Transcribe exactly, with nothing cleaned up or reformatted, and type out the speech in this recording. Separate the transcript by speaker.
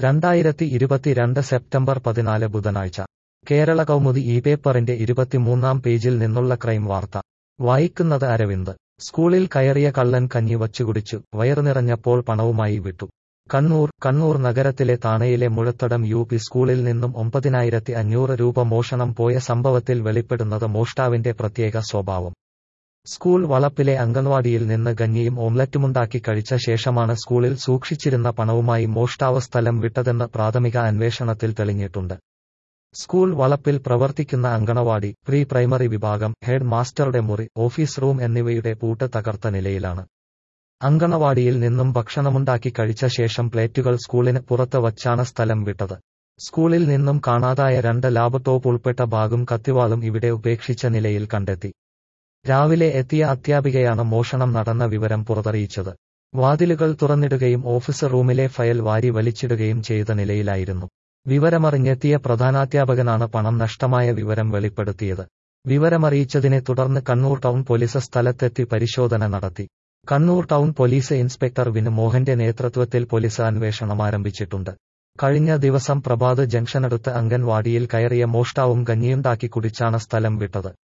Speaker 1: രണ്ടായിരത്തി ഇരുപത്തിരണ്ട് സെപ്റ്റംബർ പതിനാല് ബുധനാഴ്ച കേരള കൗമുദി ഈ പേപ്പറിന്റെ ഇരുപത്തിമൂന്നാം പേജിൽ നിന്നുള്ള ക്രൈം വാർത്ത വായിക്കുന്നത് അരവിന്ദ്. സ്കൂളിൽ കയറിയ കള്ളൻ കഞ്ഞി വച്ചുകുടിച്ചു, വയറുനിറഞ്ഞപ്പോൾ പണവുമായി വിട്ടു. കണ്ണൂർ കണ്ണൂർ നഗരത്തിലെ താണയിലെ മുഴത്തടം യു പി സ്കൂളിൽ നിന്നും ഒമ്പതിനായിരത്തി അഞ്ഞൂറ് രൂപ മോഷണം പോയ സംഭവത്തിൽ വെളിപ്പെടുന്നത് മോഷ്ടാവിന്റെ പ്രത്യേക സ്വഭാവം. സ്കൂൾ വളപ്പിലെ അംഗൻവാടിയിൽ നിന്ന് കഞ്ഞിയും ഓംലറ്റുമുണ്ടാക്കി കഴിച്ച ശേഷമാണ് സ്കൂളിൽ സൂക്ഷിച്ചിരുന്ന പണവുമായി മോഷ്ടാവ് സ്ഥലം വിട്ടതെന്ന് പ്രാഥമിക അന്വേഷണത്തിൽ തെളിഞ്ഞിട്ടുണ്ട്. സ്കൂൾ വളപ്പിൽ പ്രവർത്തിക്കുന്ന അങ്കണവാടി, പ്രീ പ്രൈമറി വിഭാഗം, ഹെഡ് മാസ്റ്ററുടെ മുറി, ഓഫീസ് റൂം എന്നിവയുടെ പൂട്ട് തകർത്ത നിലയിലാണ്. അങ്കണവാടിയിൽ നിന്നും ഭക്ഷണമുണ്ടാക്കി കഴിച്ച ശേഷം പ്ലേറ്റുകൾ സ്കൂളിന് പുറത്ത് വച്ചാണ് സ്ഥലം വിട്ടത്. സ്കൂളിൽ നിന്നും കാണാതായ രണ്ട് ലാപ്ടോപ്പ് ഉൾപ്പെട്ട ബാഗും കത്തിവാളും ഇവിടെ ഉപേക്ഷിച്ച നിലയിൽ കണ്ടെത്തി. രാവിലെ എത്തിയ അധ്യാപികയാണ് മോഷണം നടന്ന വിവരം പുറത്തറിയിച്ചത്. വാതിലുകൾ തുറന്നിടുകയും ഓഫീസ് റൂമിലെ ഫയൽ വാരി വലിച്ചിടുകയും ചെയ്ത നിലയിലായിരുന്നു. വിവരമറിഞ്ഞെത്തിയ പ്രധാനാധ്യാപകനാണ് പണം നഷ്ടമായ വിവരം വെളിപ്പെടുത്തിയത്. വിവരമറിയിച്ചതിനെ തുടർന്ന് കണ്ണൂർ ടൗൺ പോലീസ് സ്ഥലത്തെത്തി പരിശോധന നടത്തി. Kannur town police inspector Vinu മോഹന്റെ നേതൃത്വത്തിൽ പോലീസ് അന്വേഷണം ആരംഭിച്ചിട്ടുണ്ട്. കഴിഞ്ഞ ദിവസം പ്രഭാത് ജംഗ്ഷനടുത്ത് അംഗൻവാടിയിൽ കയറിയ മോഷ്ടാവും കഞ്ഞിയുണ്ടാക്കി കുടിച്ചാണ് സ്ഥലം വിട്ടത്.